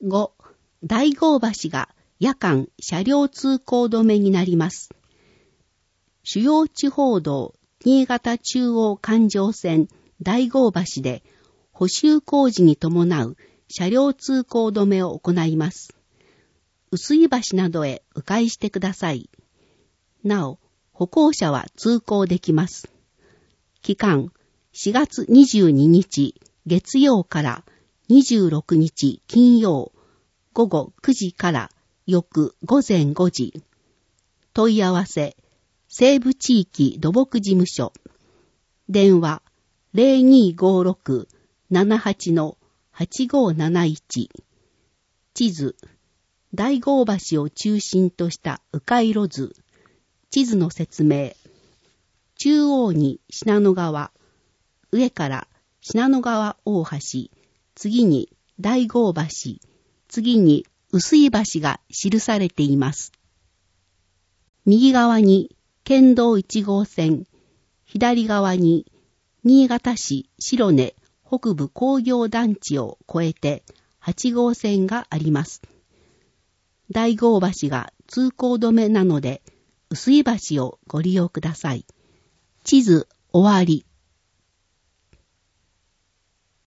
5、大郷橋が夜間車両通行止めになります。主要地方道新潟中央環状線大郷橋で補修工事に伴う車両通行止めを行います。薄井橋などへ迂回してください。なお、歩行者は通行できます。期間、4月22日月曜から26日金曜午後9時から翌午前5時。問い合わせ、西部地域土木事務所。電話、0256-78-8571。地図、大郷橋を中心とした迂回路図。地図の説明。中央に信濃川。上から信濃川大橋。次に大郷橋。次に薄井橋が記されています。右側に県道1号線。左側に新潟市白根北部工業団地を越えて8号線があります。大郷橋が通行止めなので、薄井橋をご利用ください。地図終わり。